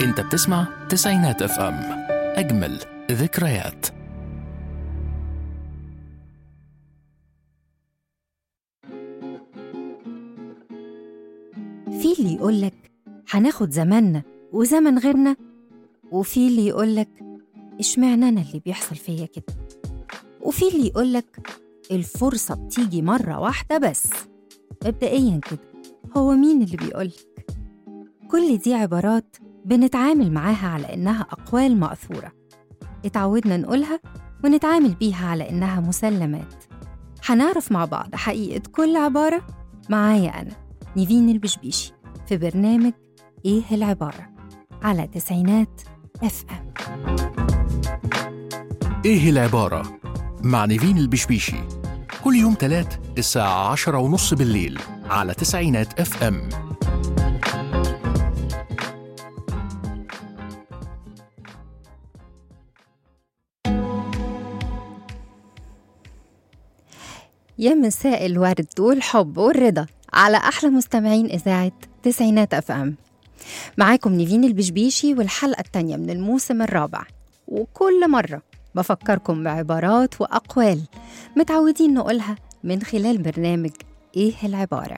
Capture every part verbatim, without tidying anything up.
انت بتسمع تسعينات اف ام، اجمل ذكريات. في اللي يقولك هناخد زماننا وزمن غيرنا، وفي اللي يقولك اشمعنى أنا اللي بيحصل فيا كده، وفي اللي يقولك الفرصة بتيجي مرة واحدة بس. مبدئيا كده، هو مين اللي بيقولك؟ كل دي عبارات بنتعامل معاها على إنها أقوال مأثورة، اتعودنا نقولها ونتعامل بيها على إنها مسلمات. هنعرف مع بعض حقيقة كل عبارة معايا أنا نيفين البشبيشي في برنامج إيه العبارة على تسعينات اف ام. ايه العبارة مع نيفين البشبيشي، كل يوم تلات الساعة عشرة ونص بالليل على تسعينات اف ام. يا مساء الورد والحب والرضا على أحلى مستمعين إذاعة تسعينات اف ام. معاكم نيفين البشبيشي والحلقة التانية من الموسم الرابع، وكل مرة بفكركم بعبارات وأقوال متعودين نقولها من خلال برنامج إيه العبارة.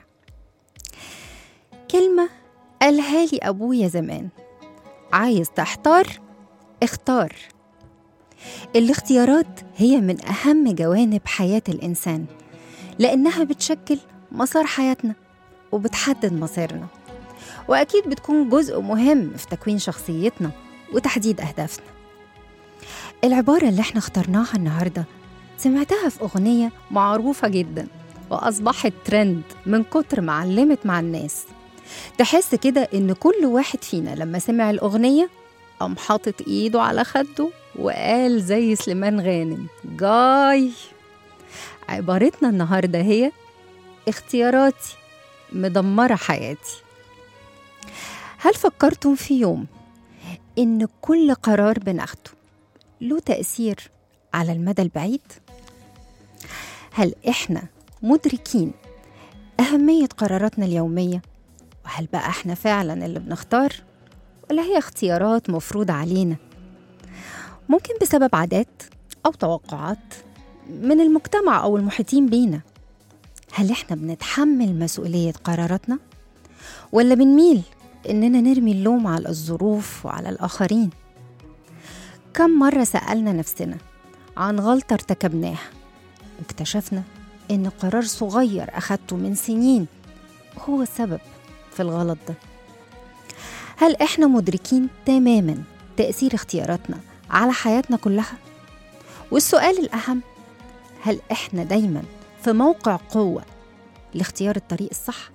كلمة قالها لي أبويا زمان: عايز تحتار اختار. الاختيارات هي من أهم جوانب حياة الإنسان، لأنها بتشكل مسار حياتنا وبتحدد مصيرنا، وأكيد بتكون جزء مهم في تكوين شخصيتنا وتحديد أهدافنا. العبارة اللي احنا اخترناها النهاردة سمعتها في أغنية معروفة جدا وأصبحت ترند من كتر ما علمت مع الناس. تحس كده إن كل واحد فينا لما سمع الأغنية قام حاطط إيده على خده وقال زي سليمان غانم: جاي. عبارتنا النهاردة هي: اختياراتي مدمرة حياتي. هل فكرتم في يوم إن كل قرار بناخده له تأثير على المدى البعيد؟ هل إحنا مدركين أهمية قراراتنا اليومية؟ وهل بقى إحنا فعلا اللي بنختار، ولا هي اختيارات مفروضة علينا ممكن بسبب عادات أو توقعات من المجتمع أو المحيطين بينا؟ هل إحنا بنتحمل مسؤولية قراراتنا، ولا بنميل إننا نرمي اللوم على الظروف وعلى الآخرين؟ كم مرة سألنا نفسنا عن غلطة ارتكبناها واكتشفنا إن قرار صغير أخدته من سنين هو السبب في الغلط ده؟ هل إحنا مدركين تماماً تأثير اختياراتنا على حياتنا كلها؟ والسؤال الأهم: هل إحنا دايماً في موقع قوة لاختيار الطريق الصح؟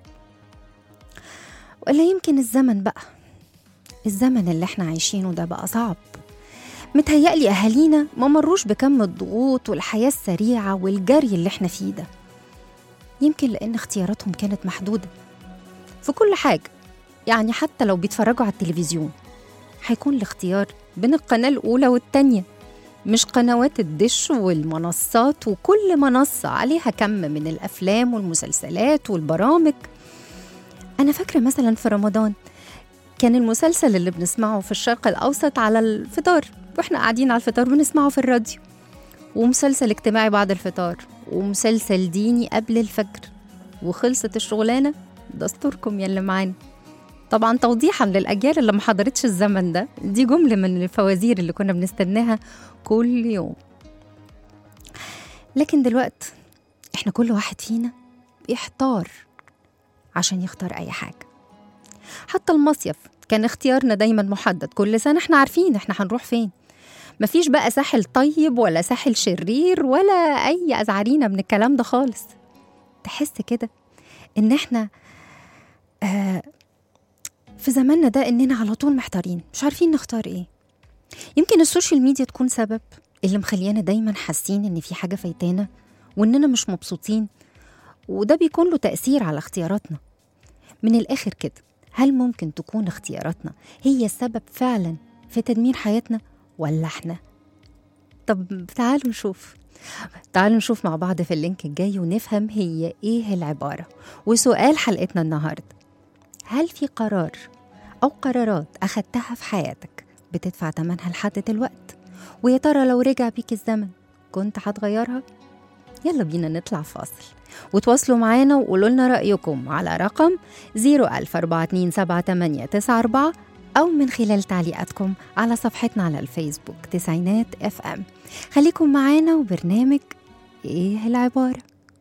ولا يمكن الزمن بقى الزمن اللي إحنا عايشينه ده بقى صعب؟ متهيألي أهالينا ما مروش بكم الضغوط والحياة السريعة والجري اللي إحنا فيه ده، يمكن لأن اختياراتهم كانت محدودة في كل حاجة. يعني حتى لو بيتفرجوا على التلفزيون هيكون الاختيار بين القناة الأولى والتانية، مش قنوات الدش والمنصات، وكل منصة عليها كم من الأفلام والمسلسلات والبرامج. أنا فاكرة مثلا في رمضان كان المسلسل اللي بنسمعه في الشرق الأوسط على الفطار وإحنا قاعدين على الفطار بنسمعه في الراديو، ومسلسل اجتماعي بعد الفطار، ومسلسل ديني قبل الفجر، وخلصت الشغلانة دستوركم يلي معانا. طبعا توضيحا للأجيال اللي ما حضرتش الزمن ده، دي جملة من الفوازير اللي كنا بنستناها كل يوم. لكن دلوقتي احنا كل واحد فينا بيحتار عشان يختار أي حاجة. حتى المصيف كان اختيارنا دايما محدد، كل سنة احنا عارفين احنا هنروح فين. مفيش بقى ساحل طيب ولا ساحل شرير ولا أي أزعرينا من الكلام ده خالص. تحس كده إن احنا آه في زماننا ده إننا على طول محتارين، مش عارفين نختار إيه. يمكن السوشيال ميديا تكون سبب اللي مخليانا دايما حاسين إن في حاجة فايتانا وإننا مش مبسوطين، وده بيكون له تأثير على اختياراتنا. من الآخر كده، هل ممكن تكون اختياراتنا هي السبب فعلا في تدمير حياتنا، ولا احنا؟ طب تعالوا نشوف تعالوا نشوف مع بعض في اللينك الجاي ونفهم هي ايه العبارة. وسؤال حلقتنا النهاردة: هل في قرار أو قرارات أخدتها في حياتك بتدفع تمنها لحد دلوقت؟ ويا ترى لو رجع بيك الزمن كنت هتغيرها؟ يلا بينا نطلع فاصل وتواصلوا معانا وقولوا لنا رأيكم على رقم صفر ألف أربعة اتنين سبعة تمانية تسعة أربعة أو من خلال تعليقاتكم على صفحتنا على الفيسبوك تسعينات اف ام. خليكم معانا وبرنامج ايه العبارة.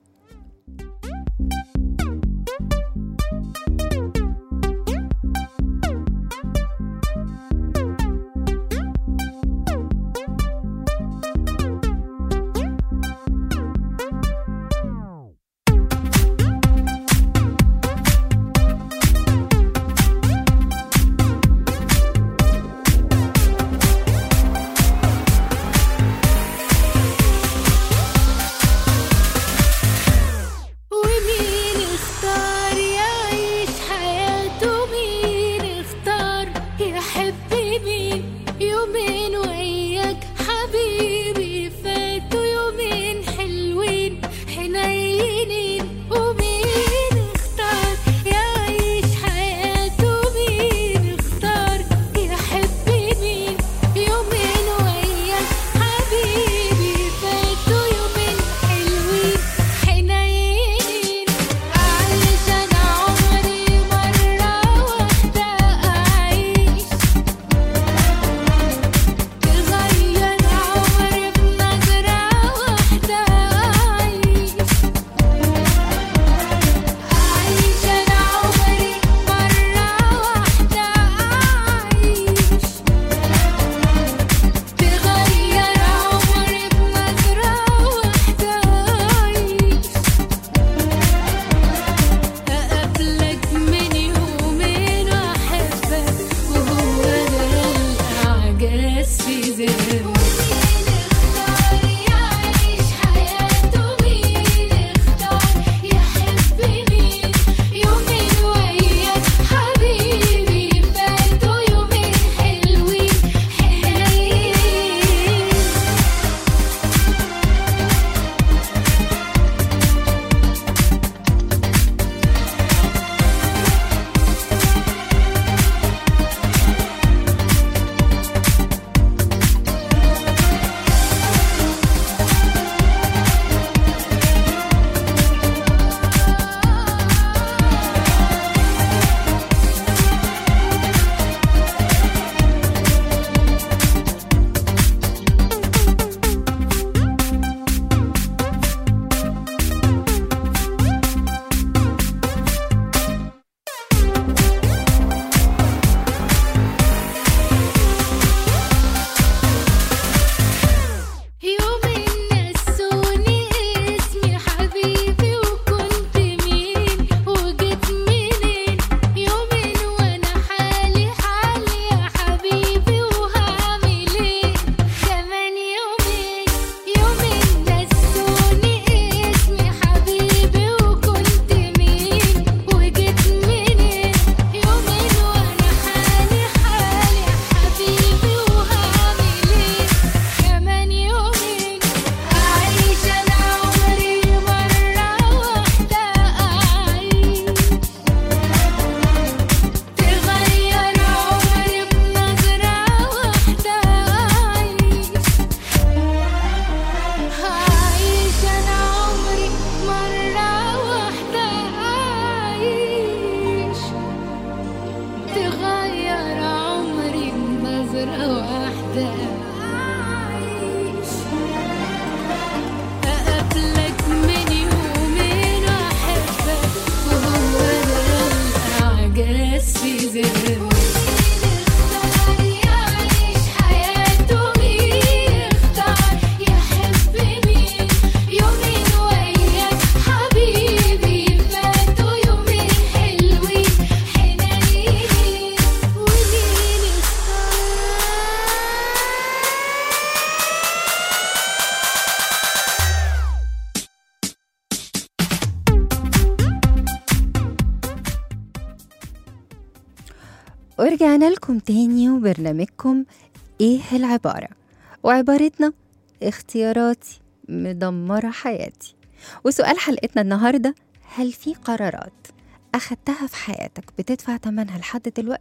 ورجعنا لكم تاني وبرنامجكم ايه العبارة، وعبارتنا اختياراتي مدمرة حياتي. وسؤال حلقتنا النهاردة، هل في قرارات أخدتها في حياتك بتدفع تمنها لحد دلوقت؟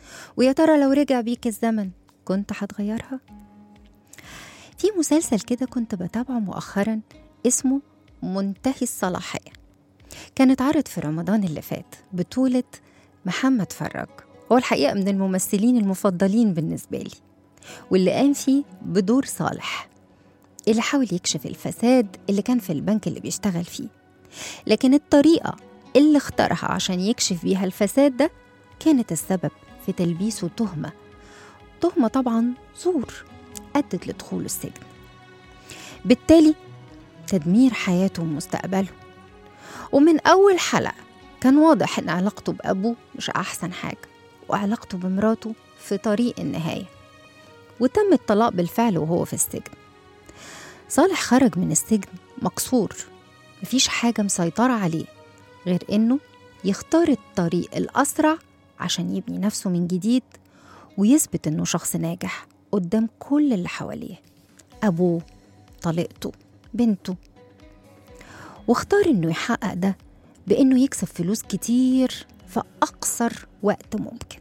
ويا ترى لو رجع بيك الزمن كنت هتغيرها؟ في مسلسل كده كنت بتابعه مؤخرا اسمه منتهي الصلاحية، كان اتعرض في رمضان اللي فات بطولة محمد فراج. هو الحقيقة من الممثلين المفضلين بالنسبة لي، واللي قام فيه بدور صالح اللي حاول يكشف الفساد اللي كان في البنك اللي بيشتغل فيه، لكن الطريقة اللي اختارها عشان يكشف بيها الفساد ده كانت السبب في تلبيسه تهمة تهمة طبعا زور أدت لدخوله السجن، بالتالي تدمير حياته ومستقبله. ومن أول حلقة كان واضح إن علاقته بأبوه مش أحسن حاجة، وعلاقته بمراته في طريق النهاية، وتم الطلاق بالفعل وهو في السجن. صالح خرج من السجن مكسور، مفيش حاجة مسيطرة عليه غير إنه يختار الطريق الأسرع عشان يبني نفسه من جديد ويثبت إنه شخص ناجح قدام كل اللي حواليه، أبوه، طليقته، بنته. واختار إنه يحقق ده بإنه يكسب فلوس كتير في أقصر وقت ممكن.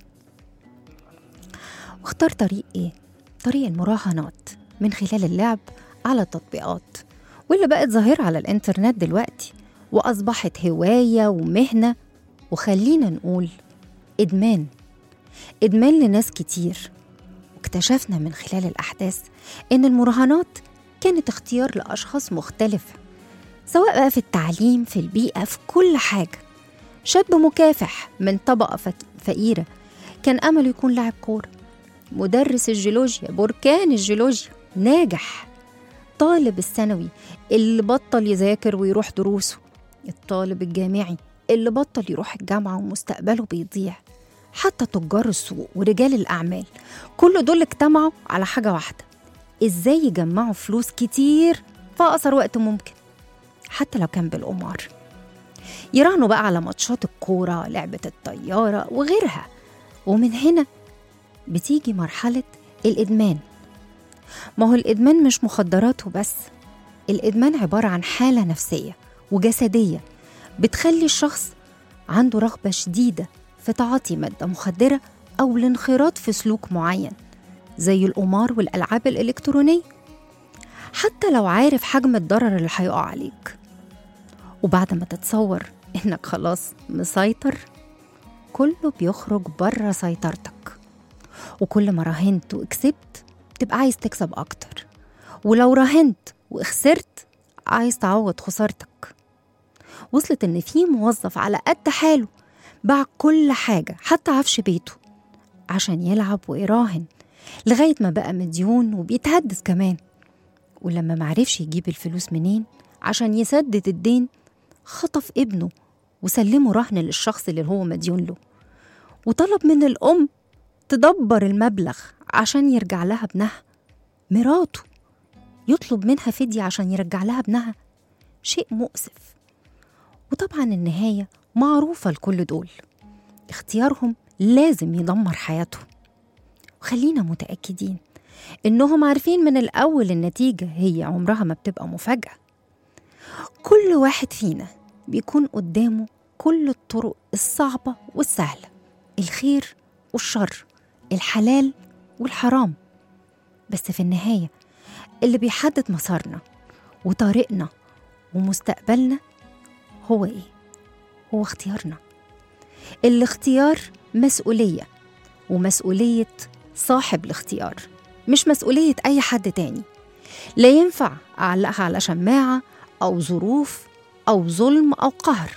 واختار طريق إيه؟ طريق المراهنات من خلال اللعب على التطبيقات، واللي بقت ظاهرة على الإنترنت دلوقتي وأصبحت هواية ومهنة، وخلينا نقول إدمان إدمان لناس كتير. واكتشفنا من خلال الأحداث إن المراهنات كانت اختيار لأشخاص مختلفة، سواء بقى في التعليم، في البيئة، في كل حاجة. شاب مكافح من طبقة فقيرة كان أمله يكون لاعب كورة، مدرس الجيولوجيا، بركان الجيولوجيا ناجح، طالب الثانوي اللي بطل يذاكر ويروح دروسه، الطالب الجامعي اللي بطل يروح الجامعة ومستقبله بيضيع، حتى تجار السوق ورجال الأعمال، كل دول اجتمعوا على حاجة واحدة: إزاي يجمعوا فلوس كتير في أقصر وقت ممكن، حتى لو كان بالقمار. يراهنوا بقى على ماتشات الكورة، لعبة الطيارة وغيرها. ومن هنا بتيجي مرحلة الإدمان. ما هو الإدمان مش مخدرات وبس، الإدمان عبارة عن حالة نفسية وجسدية بتخلي الشخص عنده رغبة شديدة في تعاطي مادة مخدرة أو الانخراط في سلوك معين زي القمار والألعاب الإلكترونية، حتى لو عارف حجم الضرر اللي هيقع عليك. وبعد ما تتصور إنك خلاص مسيطر، كله بيخرج بره سيطرتك، وكل ما راهنت وكسبت تبقى عايز تكسب أكتر، ولو راهنت وخسرت عايز تعوض خسارتك. وصلت إن في موظف على قد حاله باع كل حاجة حتى عفش بيته عشان يلعب ويراهن، لغاية ما بقى مديون وبيتهدد كمان. ولما معرفش يجيب الفلوس منين عشان يسدد الدين، خطف ابنه وسلمه رهن للشخص اللي هو مديون له، وطلب من الأم تدبر المبلغ عشان يرجع لها ابنها. مراته يطلب منها فدية عشان يرجع لها ابنها، شيء مؤسف. وطبعا النهاية معروفة لكل دول، اختيارهم لازم يدمر حياتهم. وخلينا متأكدين إنهم عارفين من الأول النتيجة هي عمرها ما بتبقى مفاجأة. كل واحد فينا بيكون قدامه كل الطرق الصعبة والسهلة، الخير والشر، الحلال والحرام، بس في النهاية اللي بيحدد مسارنا وطريقنا ومستقبلنا هو إيه؟ هو اختيارنا. الاختيار مسؤولية، ومسؤولية صاحب الاختيار، مش مسؤولية أي حد تاني. لا ينفع أعلقها على شماعة أو ظروف أو ظلم أو قهر.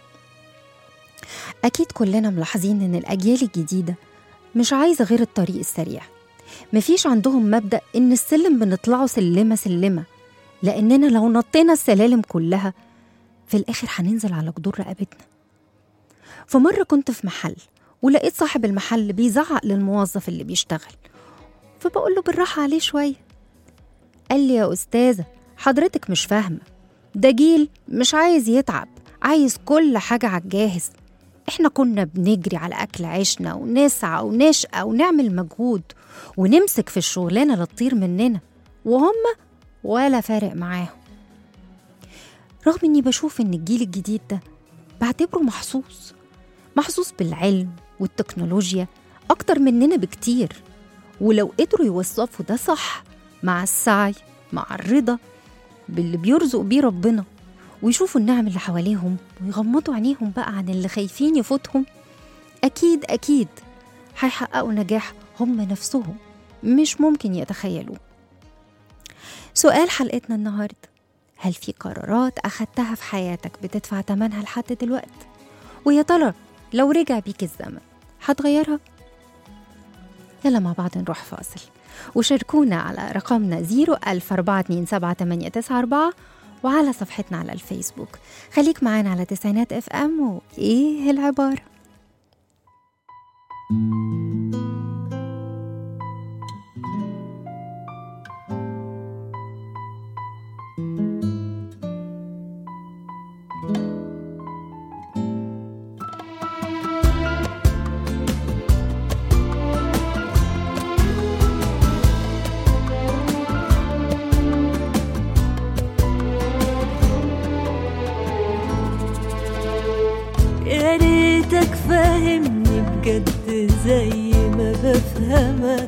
أكيد كلنا ملاحظين إن الأجيال الجديدة مش عايزة غير الطريق السريع، مفيش عندهم مبدأ إن السلم بنطلعه سلمة سلمة، لأننا لو نطينا السلالم كلها في الآخر هننزل على جدور رقبتنا. فمرة كنت في محل ولقيت صاحب المحل بيزعق للموظف اللي بيشتغل، فبقول له بالراحة عليه شوية. قال لي: يا أستاذة حضرتك مش فاهمة، ده جيل مش عايز يتعب، عايز كل حاجة على الجاهز. احنا كنا بنجري على أكل عيشنا ونسعى ونشقى ونعمل مجهود ونمسك في الشغلانة لتطير مننا، وهم ولا فارق معاهم. رغم اني بشوف ان الجيل الجديد ده بعتبره محظوظ محظوظ بالعلم والتكنولوجيا أكتر مننا بكتير، ولو قدروا يوصفوا ده صح مع السعي مع الرضا باللي بيرزق بيه ربنا، ويشوفوا النعم اللي حواليهم ويغمضوا عينيهم بقى عن اللي خايفين يفوتهم، أكيد أكيد هيحققوا نجاح هم نفسهم مش ممكن يتخيلوه. سؤال حلقتنا النهاردة: هل في قرارات أخدتها في حياتك بتدفع تمنها لحد دلوقت؟ ويا ترى لو رجع بيك الزمن هتغيرها؟ يلا مع بعض نروح فاصل، وشاركونا على رقمنا زيرو ألف أربعة اتنين سبعة تمانية تسعة أربعة وعلى صفحتنا على الفيسبوك. خليك معانا على تسعينات اف ام. وإيه العبارة؟ يا ريتك فاهمني بجد زي ما بفهمك،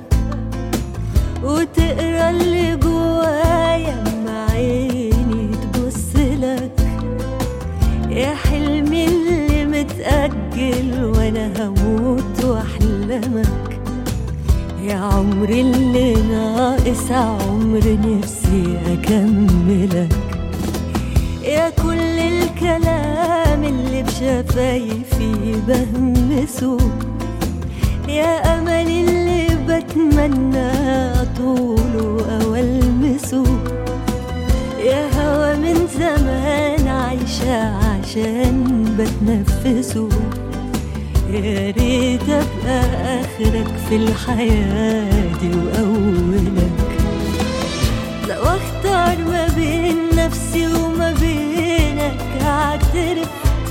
وتقرا اللي جوايا مع عيني تبصلك. يا حلمي اللي متأجل وانا هموت واحلمك، يا عمري اللي ناقص عمر نفسي اكملك. يا كل الكلام اللي بشفايفي بهمسه، يا أمل اللي بتمنى طوله أو ألمسه، يا هوا من زمان عايشة عشان بتنفسه. يا ريت أبقى آخرك في الحياة دي وأولك، لو أختار ما بين نفسي وما بينك أعترف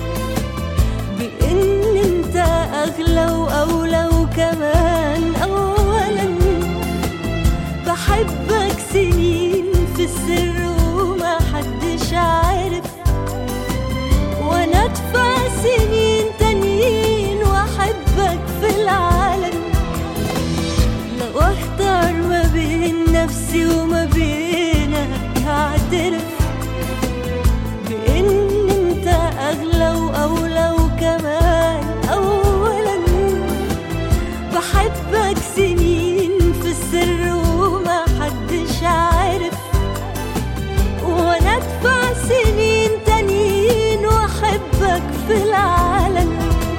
بإن أنت أغلى وأولى. وكمان أولا بحبك سنين في السر وما حدش عارف، وأنا أدفع سنين تانيين وأحبك في العالم. لو أختار ما بين نفسي وما بينك أعترف بإن أنت أغلى وأولى. وكمان أولا بحبك سنين في السر وما حدش عارف، وأنا أدفع سنين تانيين وأحبك في العالم.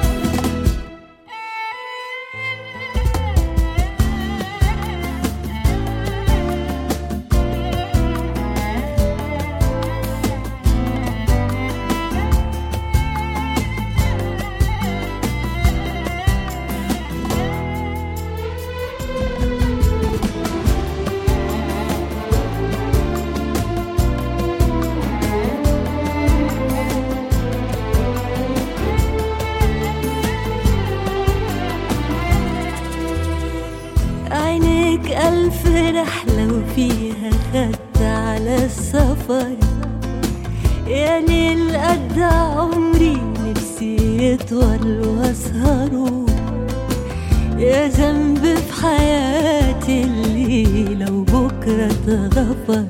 عينيك ألف رحلة وفيها خدت على السفر، يا ليل قد عمري نفسي يطول واسهره. يا ذنب في حياتي اللي لو بكرة تغفر،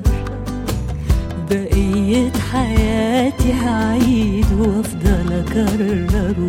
بقية حياتي هعيد وافضل اكرره.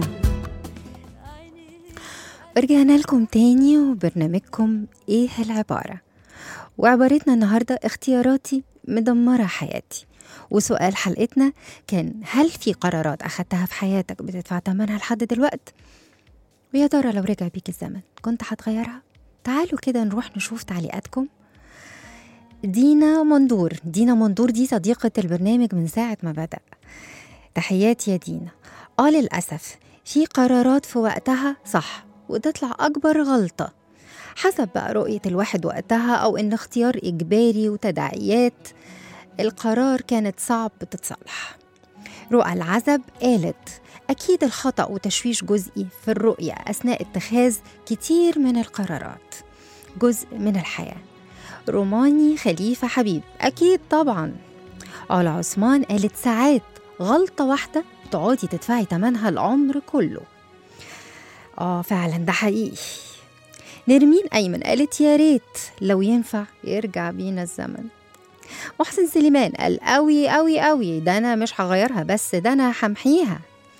ورجعنا لكم تاني وبرنامجكم ايه العبارة، وعبارتنا النهاردة اختياراتي مدمرة حياتي. وسؤال حلقتنا كان: هل في قرارات أخدتها في حياتك بتدفع ثمنها لحد دلوقت؟ ويا ترى لو رجع بيك الزمن كنت هتغيرها؟ تعالوا كده نروح نشوف تعليقاتكم. دينا مندور دينا مندور دي صديقة البرنامج من ساعة ما بدأ. تحياتي يا دينا. آه للأسف في قرارات في وقتها صح وتطلع أكبر غلطة، حسب بقى رؤية الواحد وقتها، أو إن اختيار إجباري وتداعيات القرار كانت صعب تتصلح. رؤى العزب قالت: أكيد الخطأ وتشويش جزئي في الرؤية أثناء اتخاذ كتير من القرارات جزء من الحياة. روماني خليفة حبيب: أكيد طبعا. آل عثمان قالت: ساعات غلطة واحدة تقعدي تدفعي تمنها العمر كله. آه فعلا ده حقيقي. نرمين أيمن قالت يا ريت لو ينفع يرجع بينا الزمن. محسن سليمان قال قوي قوي قوي، ده أنا مش هغيرها بس ده أنا همحيها.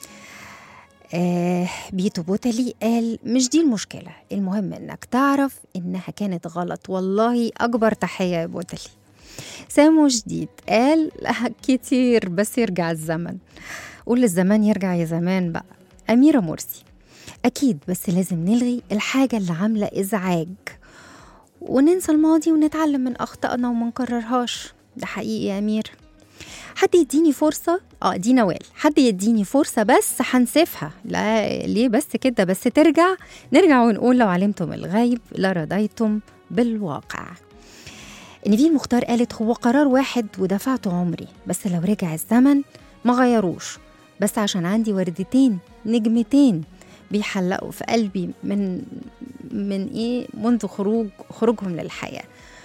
آه بيتو بوتلي قال مش دي المشكلة، المهم إنك تعرف إنها كانت غلط. والله أكبر تحية يا بوتلي. سامو جديد قال كتير بس يرجع الزمن. قول الزمان يرجع يا زمان بقى. أميرة مرسي أكيد بس لازم نلغي الحاجة اللي عاملة إزعاج وننسى الماضي ونتعلم من أخطائنا وما نكررهاش. ده حقيقي يا أمير. حد يديني فرصة، اه دي نوال، حد يديني فرصة بس هنسفها. لا ليه بس كده، بس ترجع نرجع ونقول لو علمتم الغيب لرضيتم بالواقع. نيفين مختار قالت هو قرار واحد ودفعته عمري، بس لو رجع الزمن ما غيروش، بس عشان عندي وردتين نجمتين بيحلقوا في قلبي من من ايه منذ خروج خروجهم للحياة،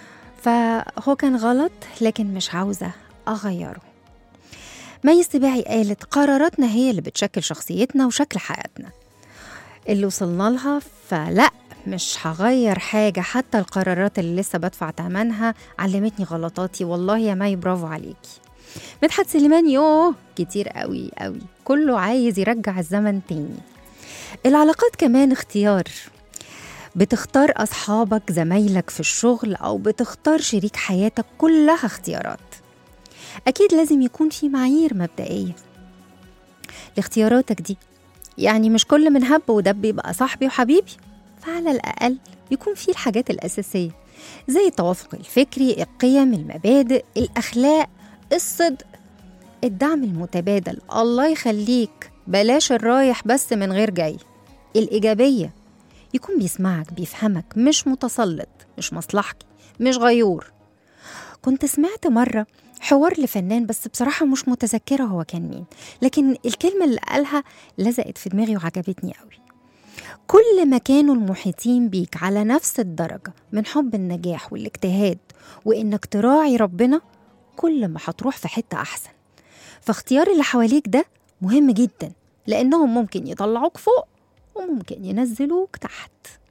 فهو كان غلط لكن مش عاوزة أغيره. مي السباعي قالت قراراتنا هي اللي بتشكل شخصيتنا وشكل حياتنا اللي وصلنا لها، فلا مش هغير حاجة، حتى القرارات اللي لسه بدفع تمنها علمتني غلطاتي. والله يا مي برافو عليكي. مدحت سليمان يوه كتير قوي قوي، كله عايز يرجع الزمن تاني. العلاقات كمان اختيار، بتختار أصحابك زمايلك في الشغل أو بتختار شريك حياتك، كلها اختيارات. أكيد لازم يكون في معايير مبدئية لاختياراتك دي، يعني مش كل من هب ودب يبقى صاحبي وحبيبي، فعلى الأقل يكون في الحاجات الأساسية زي التوافق الفكري، القيم، المبادئ، الأخلاق، الصدق، الدعم المتبادل، الله يخليك بلاش الرايح بس من غير جاي، الإيجابية، يكون بيسمعك بيفهمك مش متسلط، مش مصلحكي، مش غيور. كنت سمعت مرة حوار لفنان بس بصراحة مش متذكرة هو كان مين، لكن الكلمة اللي قالها لزقت في دماغي وعجبتني قوي. كل ما كانوا المحيطين بيك على نفس الدرجة من حب النجاح والاجتهاد وإنك تراعي ربنا، كل ما هتروح في حتة أحسن. فاختيار اللي حواليك ده مهم جدا، لأنهم ممكن يطلعوك فوق وممكن ينزلوك تحت.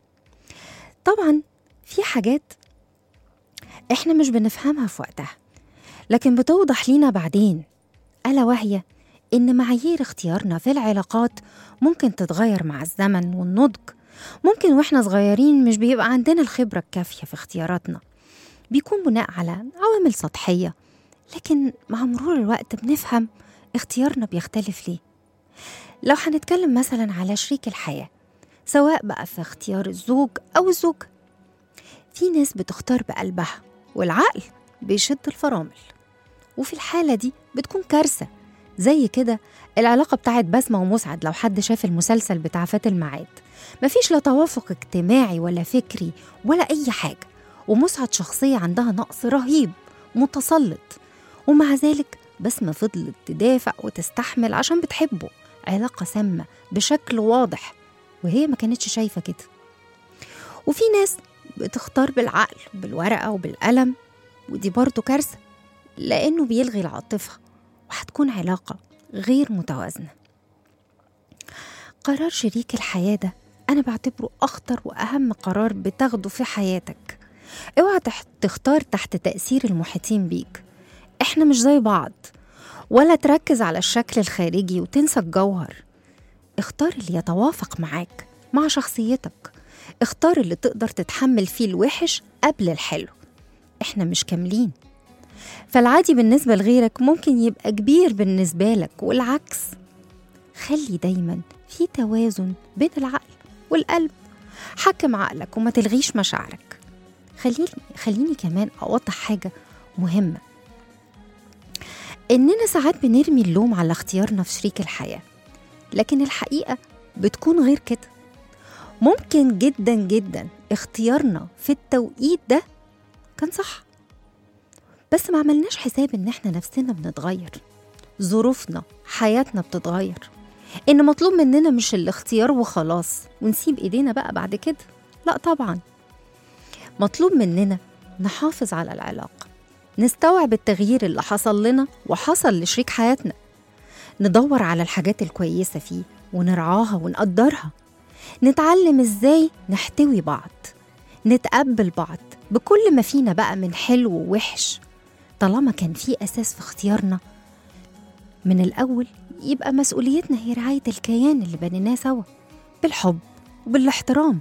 طبعا في حاجات احنا مش بنفهمها في وقتها لكن بتوضح لينا بعدين، ألا وهي إن معايير اختيارنا في العلاقات ممكن تتغير مع الزمن والنضج. ممكن وإحنا صغيرين مش بيبقى عندنا الخبرة الكافية في اختياراتنا، بيكون بناء على عوامل سطحية، لكن مع مرور الوقت بنفهم اختيارنا بيختلف ليه. لو هنتكلم مثلا على شريك الحياة، سواء بقى في اختيار الزوج أو الزوجة، في ناس بتختار بقلبها والعقل بيشد الفرامل، وفي الحالة دي بتكون كارثة. زي كده العلاقة بتاعت بسمة ومسعد، لو حد شاف المسلسل بتاع فات الميعاد، مفيش لا توافق اجتماعي ولا فكري ولا أي حاجة، ومسعد شخصية عندها نقص رهيب متسلط، ومع ذلك بسمة فضلت تدافع وتستحمل عشان بتحبه. علاقة سامة بشكل واضح وهي ما كانتش شايفة كده. وفي ناس بتختار بالعقل بالورقة وبالقلم، ودي برضو كارثة لأنه بيلغي العاطفة وهتكون علاقة غير متوازنة. قرار شريك الحياة ده أنا بعتبره أخطر وأهم قرار بتاخده في حياتك. اوعى تختار تحت تأثير المحيطين بيك، احنا مش زي بعض، ولا تركز على الشكل الخارجي وتنسى الجوهر. اختار اللي يتوافق معاك مع شخصيتك، اختار اللي تقدر تتحمل فيه الوحش قبل الحلو. احنا مش كاملين، فالعادي بالنسبة لغيرك ممكن يبقى كبير بالنسبة لك والعكس. خلي دايما في توازن بين العقل والقلب، حكم عقلك وما تلغيش مشاعرك. خليني, خليني كمان أوضح حاجة مهمة، إننا ساعات بنرمي اللوم على اختيارنا في شريك الحياة، لكن الحقيقة بتكون غير كده. ممكن جدا جدا اختيارنا في التوقيت ده كان صح، بس ما عملناش حساب إن احنا نفسنا بنتغير، ظروفنا حياتنا بتتغير، إن مطلوب مننا مش الاختيار وخلاص ونسيب إيدينا بقى بعد كده. لا طبعا، مطلوب مننا نحافظ على العلاقة، نستوعب التغيير اللي حصل لنا وحصل لشريك حياتنا، ندور على الحاجات الكويسة فيه ونرعاها ونقدرها، نتعلم إزاي نحتوي بعض، نتقبل بعض بكل ما فينا بقى من حلو ووحش. طالما كان في أساس في اختيارنا من الأول، يبقى مسؤوليتنا هي رعاية الكيان اللي بنيناه سوا بالحب وبالاحترام.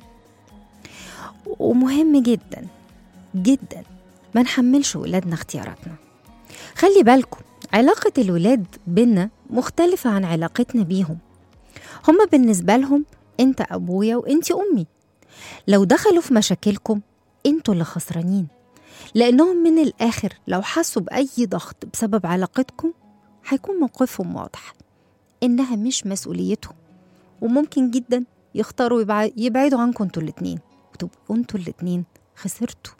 ومهم جدا جدا ما نحملش ولادنا اختياراتنا. خلي بالكم، علاقة الولاد بينا مختلفة عن علاقتنا بيهم. هما بالنسبة لهم انت أبويا وانت أمي. لو دخلوا في مشاكلكم انتوا اللي خسرانين، لأنهم من الآخر لو حسوا بأي ضغط بسبب علاقتكم هيكون موقفهم واضح إنها مش مسؤوليتهم، وممكن جدا يختاروا يبعدوا عنكم انتوا الاتنين، وتبقوا انتوا الاتنين خسرتوا.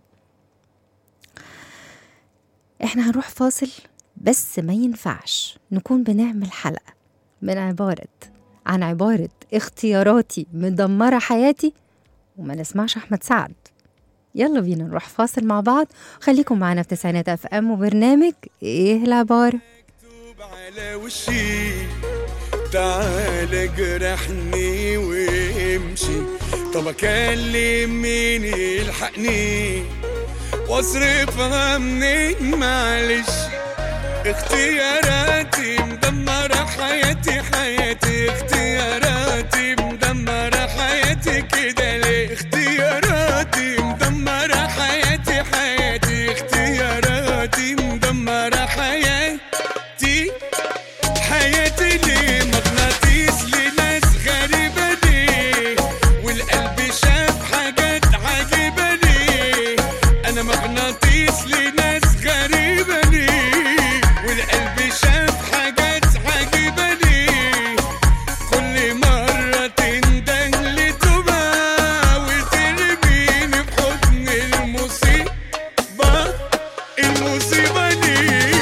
احنا هنروح فاصل، بس ما ينفعش نكون بنعمل حلقة من عبارة عن عبارة اختياراتي مدمرة حياتي وما نسمعش أحمد سعد. يلا بينا نروح فاصل مع بعض. خليكم معنا في تسعينات اف ام وبرنامج ايه العبارة. مكتوب على وشي تعال جرحني وامشي، طب اكلم مين يلحقني واصرفها منين؟ معلش اختياراتي مدمرة حياتي حياتي اختياراتي مدمرة حياتي كده ليه؟ اختياراتي مدمرة حياتي حياتي اختياراتي مدمرة حياتي حياتي ليه؟ مغناطيس لناس غريبة ليه؟ والقلب شاف حاجات عجيبة ليه؟ أنا مغناطيس لناس غريبة ليه؟ والقلب شاف حاجات عجيبة ليه؟ كل مرة تنده لتوبة وترميني في حضن المصيبة المصيبة ليه؟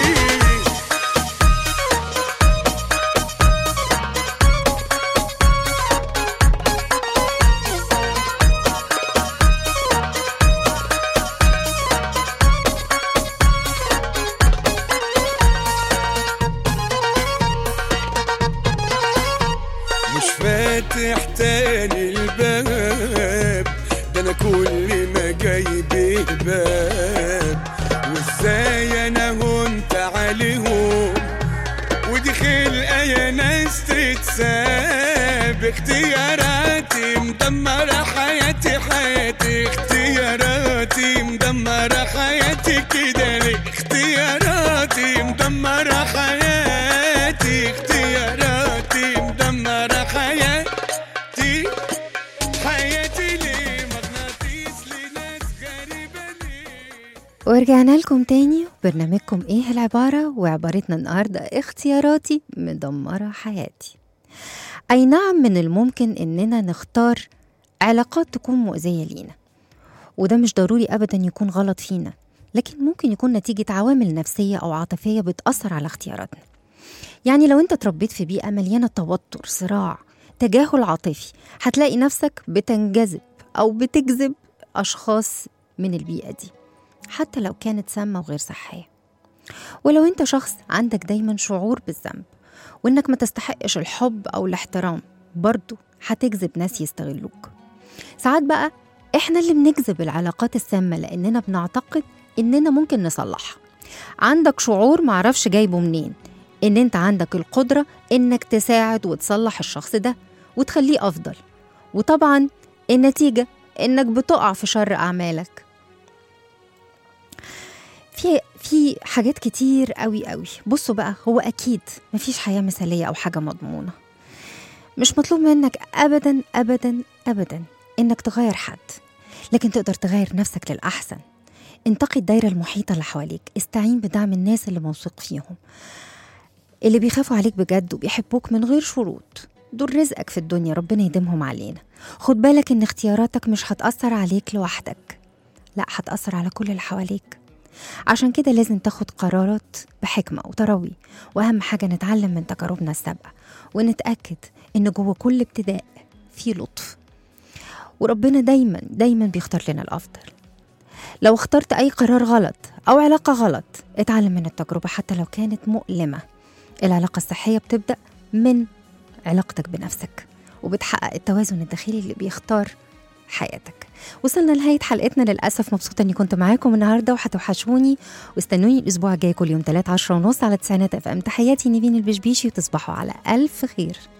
مش فاتح تاني الباب، ده انا كل ما جايب باب، وازاي انا هنت عليهم ودي خلقه يا ناس تتساب. اختياراتي مدمره حياتي حياتي اختياراتي مدمره حياتي كده ليه؟ اختياراتي مدمره حياتي اختياراتي مدمره حياتي حياتي ليه؟ مغناطيس لناس غريبه ليه؟ ورجعنا لكم تاني برنامجكم ايه العبارة، وعبارتنا النهاردة اختياراتي مدمرة حياتي. اي نعم، من الممكن اننا نختار علاقات تكون مؤذية لينا، وده مش ضروري ابدا يكون غلط فينا، لكن ممكن يكون نتيجة عوامل نفسية او عاطفية بتأثر على اختياراتنا. يعني لو انت تربيت في بيئة مليانة توتر، صراع، تجاهل عاطفي، هتلاقي نفسك بتنجذب او بتجذب اشخاص من البيئة دي حتى لو كانت سامة وغير صحية. ولو انت شخص عندك دايما شعور بالذنب وانك ما تستحقش الحب او الاحترام، برضو هتجذب ناس يستغلوك. ساعات بقى احنا اللي بنجذب العلاقات السامة لاننا بنعتقد اننا ممكن نصلحها. عندك شعور معرفش جايبه منين ان انت عندك القدرة انك تساعد وتصلح الشخص ده وتخليه افضل، وطبعا النتيجة انك بتقع في شر اعمالك. في في حاجات كتير قوي قوي. بصوا بقى، هو اكيد مفيش حياة مثالية او حاجة مضمونة. مش مطلوب منك ابدا ابدا ابدا انك تغير حد، لكن تقدر تغير نفسك للأحسن. انتقي الدايرة المحيطة اللي حواليك، استعين بدعم الناس اللي موثوق فيهم، اللي بيخافوا عليك بجد وبيحبوك من غير شروط. دول رزقك في الدنيا، ربنا يديمهم علينا. خد بالك ان اختياراتك مش هتأثر عليك لوحدك، لا، هتأثر على كل اللي حواليك. عشان كده لازم تاخد قرارات بحكمة وتروي، وأهم حاجة نتعلم من تجاربنا السابقة، ونتأكد إن جوه كل ابتداء في لطف، وربنا دايما دايما بيختار لنا الأفضل. لو اخترت أي قرار غلط أو علاقة غلط، اتعلم من التجربة حتى لو كانت مؤلمة. العلاقة الصحية بتبدأ من علاقتك بنفسك، وبتحقق التوازن الداخلي اللي بيختار حياتك. وصلنا لنهاية حلقتنا للأسف. مبسوطة أني كنت معاكم النهاردة وهتوحشوني، واستنوني الأسبوع الجاي كل يوم ثلاثة عشرة ونص على تسعينات اف ام. تحياتي نيفين البشبيشي، وتصبحوا على ألف خير.